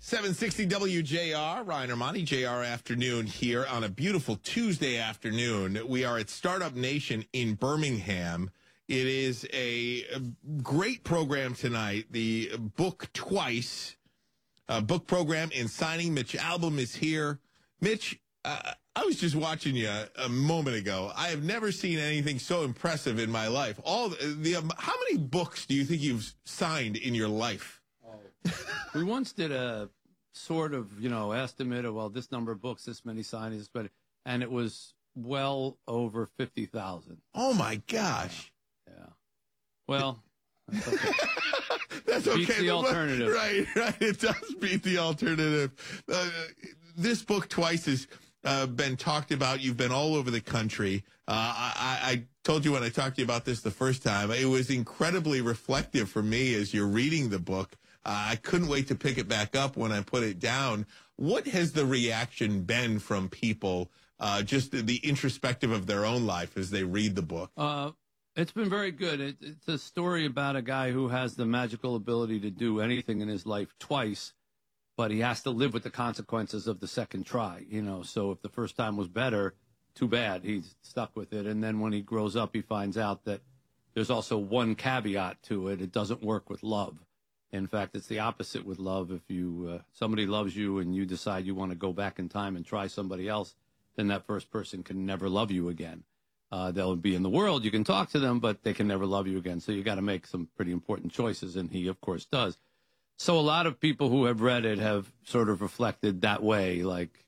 760 WJR, Ryan Armani, JR Afternoon here on a beautiful Tuesday afternoon. We are at Startup Nation in Birmingham. It is a great program tonight. The Book Twice book program and signing. Mitch Albom is here. Mitch, I was just watching you a moment ago. I have never seen anything so impressive in my life. How many books do you think you've signed in your life? We once did a sort of, estimate of, well, this number of books, this many signings, and it was well over 50,000. Oh, my gosh. Yeah. Well, that's okay. That's okay. Beats the alternative. Right. It does beat the alternative. This Book Twice has been talked about. You've been all over the country. I told you when I talked to you about this the first time, it was incredibly reflective for me as you're reading the book. I couldn't wait to pick it back up when I put it down. What has the reaction been from people, just the introspective of their own life as they read the book? It's been very good. It's a story about a guy who has the magical ability to do anything in his life twice, but he has to live with the consequences of the second try. So if the first time was better, too bad. He's stuck with it. And then when he grows up, he finds out that there's also one caveat to it. It doesn't work with love. In fact, it's the opposite with love. If somebody loves you and you decide you want to go back in time and try somebody else, then that first person can never love you again. They'll be in the world. You can talk to them, but they can never love you again. So you got to make some pretty important choices, and he, of course, does. So a lot of people who have read it have sort of reflected that way, like,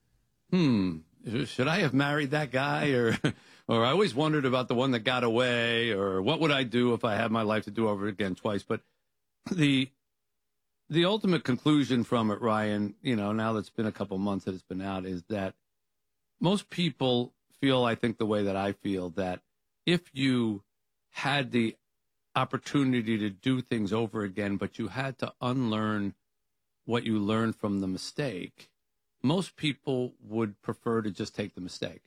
should I have married that guy? Or I always wondered about the one that got away, or what would I do if I had my life to do over again twice? But the ultimate conclusion from it, Ryan, now that it's been a couple months that it's been out, is that most people feel, I think, the way that I feel, that if you had the opportunity to do things over again, but you had to unlearn what you learned from the mistake, most people would prefer to just take the mistake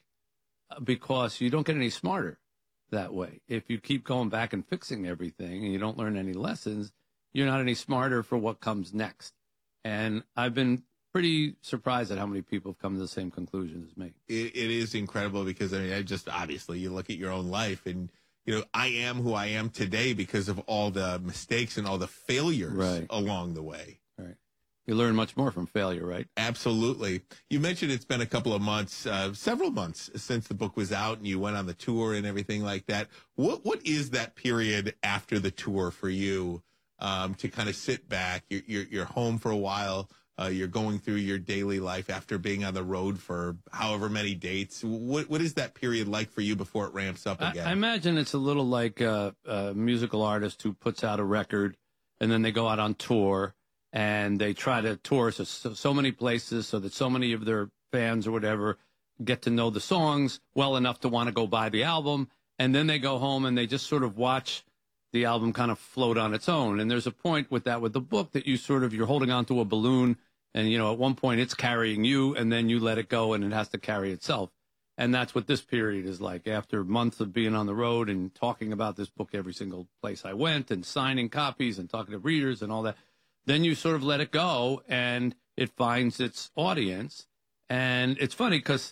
because you don't get any smarter that way. If you keep going back and fixing everything and you don't learn any lessons, you're not any smarter for what comes next. And I've been pretty surprised at how many people have come to the same conclusion as me. It is incredible because, obviously you look at your own life and, I am who I am today because of all the mistakes and all the failures along the way. Right. You learn much more from failure, right? Absolutely. You mentioned it's been a couple of months, several months since the book was out and you went on the tour and everything like that. What is that period after the tour for you? To kind of sit back, you're home for a while, you're going through your daily life after being on the road for however many dates. What is that period like for you before it ramps up again? I imagine it's a little like a musical artist who puts out a record and then they go out on tour and they try to tour so many places so that so many of their fans or whatever get to know the songs well enough to want to go buy the album. And then they go home and they just sort of watch the album kind of float on its own. And there's a point with the book that you're holding onto a balloon and, at one point it's carrying you and then you let it go and it has to carry itself. And that's what this period is like. After months of being on the road and talking about this book every single place I went and signing copies and talking to readers and all that, then you sort of let it go and it finds its audience. And it's funny because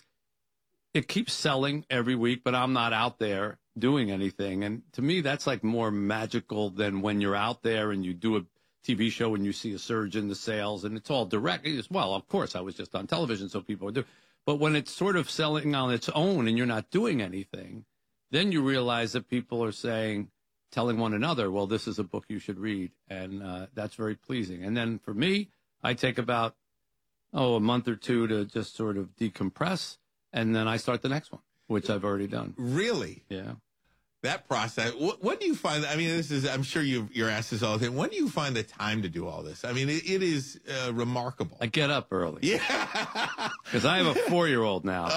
it keeps selling every week, but I'm not out there doing anything. And to me, that's like more magical than when you're out there and you do a TV show and you see a surge in the sales and it's all direct as well. Of course, I was just on television, so people would do. But when it's sort of selling on its own and you're not doing anything, then you realize that people are telling one another, well, this is a book you should read. And that's very pleasing. And then for me, I take about, a month or two to just sort of decompress. And then I start the next one, which I've already done. Really? Yeah. That process, what do you find? I mean, I'm sure you're asked this all the time. When do you find the time to do all this? I mean, it is remarkable. I get up early. Yeah. Because I have a 4-year-old now.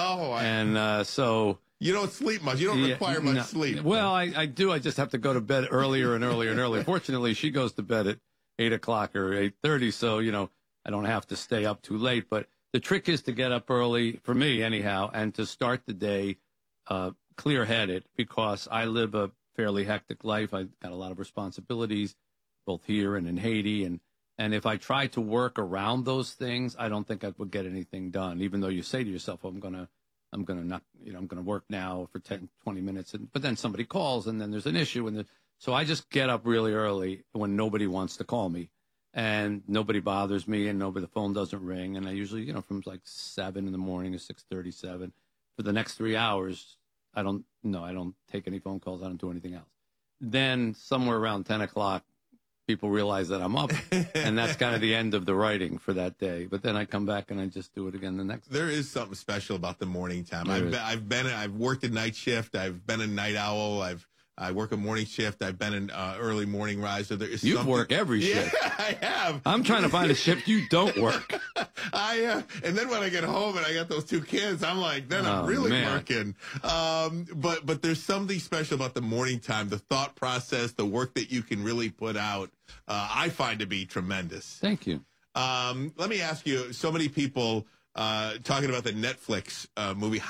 Oh. So. You don't sleep much. You don't require much sleep. Well, I do. I just have to go to bed earlier and earlier and earlier. Fortunately, she goes to bed at 8 o'clock or 8:30. So, I don't have to stay up too late. But the trick is to get up early, for me anyhow, and to start the day clear-headed, because I live a fairly hectic life. I've got a lot of responsibilities, both here and in Haiti, and And if I try to work around those things, I don't think I would get anything done, even though you say to yourself, oh, I'm going to work now for 10, 20 minutes. But then somebody calls and then there's an issue. So I just get up really early when nobody wants to call me and nobody bothers me and the phone doesn't ring. And I usually, from like 7 in the morning to 6:37 for the next 3 hours, I don't take any phone calls. I don't do anything else. Then somewhere around 10 o'clock, people realize that I'm up, and that's kind of the end of the writing for that day. But then I come back and I just do it again the next day. There is something special about the morning time. I've worked a night shift. I've been a night owl. I work a morning shift. I've been an early morning rise. So there is you work every shift. Yeah, I have. I'm trying to find a shift you don't work. And then when I get home and I got those 2 kids, I'm like, then I'm really working. But there's something special about the morning time, the thought process, the work that you can really put out. I find to be tremendous. Thank you. Let me ask you, so many people talking about the Netflix movie.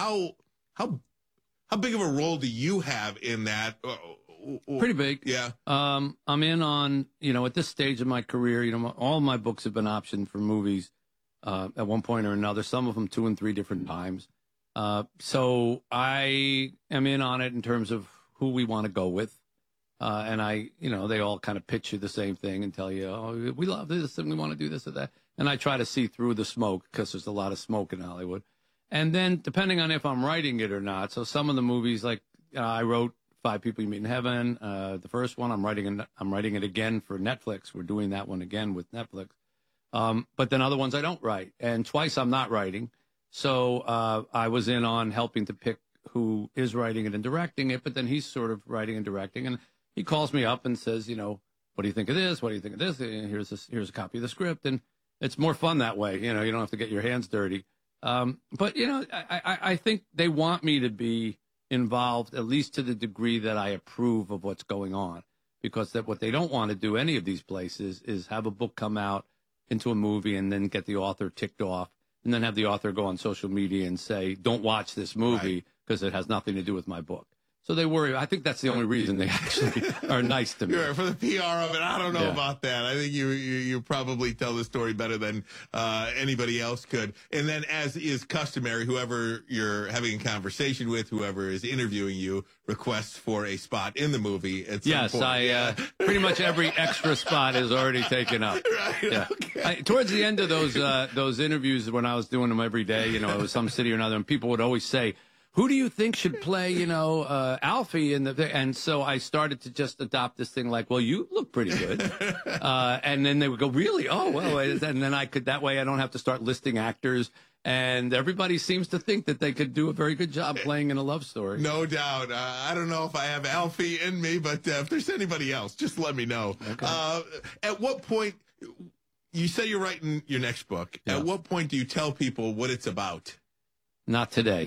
How big of a role do you have in that? Pretty big. Yeah. I'm in on, at this stage of my career, all my books have been optioned for movies at one point or another, some of them 2 and 3 different times. So I am in on it in terms of who we want to go with. And they all kind of pitch you the same thing and tell you, oh, we love this and we want to do this or that. And I try to see through the smoke because there's a lot of smoke in Hollywood. And then depending on if I'm writing it or not. So some of the movies, like I wrote 5 People You Meet in Heaven. The first one, I'm writing it again for Netflix. We're doing that one again with Netflix. But then other ones I don't write. And twice I'm not writing. So I was in on helping to pick who is writing it and directing it. But then he's sort of writing and directing. And he calls me up and says, what do you think of this? What do you think of this? Here's a copy of the script. And it's more fun that way. You don't have to get your hands dirty. But, I think they want me to be involved, at least to the degree that I approve of what's going on, because what they don't want to do, any of these places, is have a book come out into a movie and then get the author ticked off and then have the author go on social media and say, don't watch this movie because it has nothing to do with my book. So they worry. I think that's the only reason they actually are nice to me. Sure, for the PR of it, I don't know about that. I think you probably tell the story better than anybody else could. And then, as is customary, whoever you're having a conversation with, whoever is interviewing you, requests for a spot in the movie at some point. Pretty much every extra spot is already taken up. Right. Yeah. Okay. Towards the end of those interviews, when I was doing them every day, it was some city or another, and people would always say, who do you think should play, Alfie? And so I started to just adopt this thing like, well, you look pretty good. And then they would go, really? Oh, well, and then that way I don't have to start listing actors. And everybody seems to think that they could do a very good job playing in a love story. No doubt. I don't know if I have Alfie in me, but if there's anybody else, just let me know. Okay. At what point, you say you're writing your next book. Yeah. At what point do you tell people what it's about? Not today.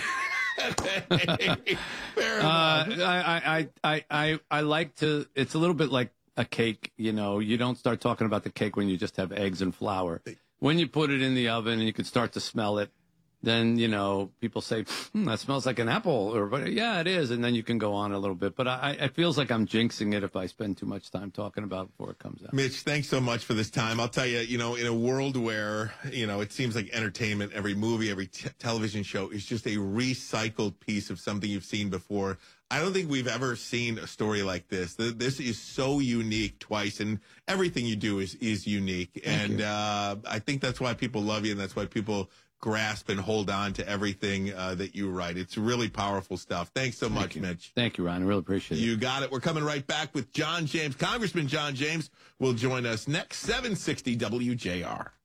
Fair enough. I like to. It's a little bit like a cake. You don't start talking about the cake when you just have eggs and flour. When you put it in the oven and you can start to smell it, then people say, that smells like an apple, or yeah, it is, and then you can go on a little bit. But it feels like I'm jinxing it if I spend too much time talking about it before it comes out. Mitch, thanks so much for this time. I'll tell you, in a world where it seems like entertainment, every movie, every television show is just a recycled piece of something you've seen before. I don't think we've ever seen a story like this. This is so unique twice, and everything you do is unique. Thank you. I think that's why people love you, and that's why people grasp and hold on to everything that you write. It's really powerful stuff. Thanks so much, Mitch. Thank you, Ron. I really appreciate it. You got it. We're coming right back with John James. Congressman John James will join us next, 760 WJR.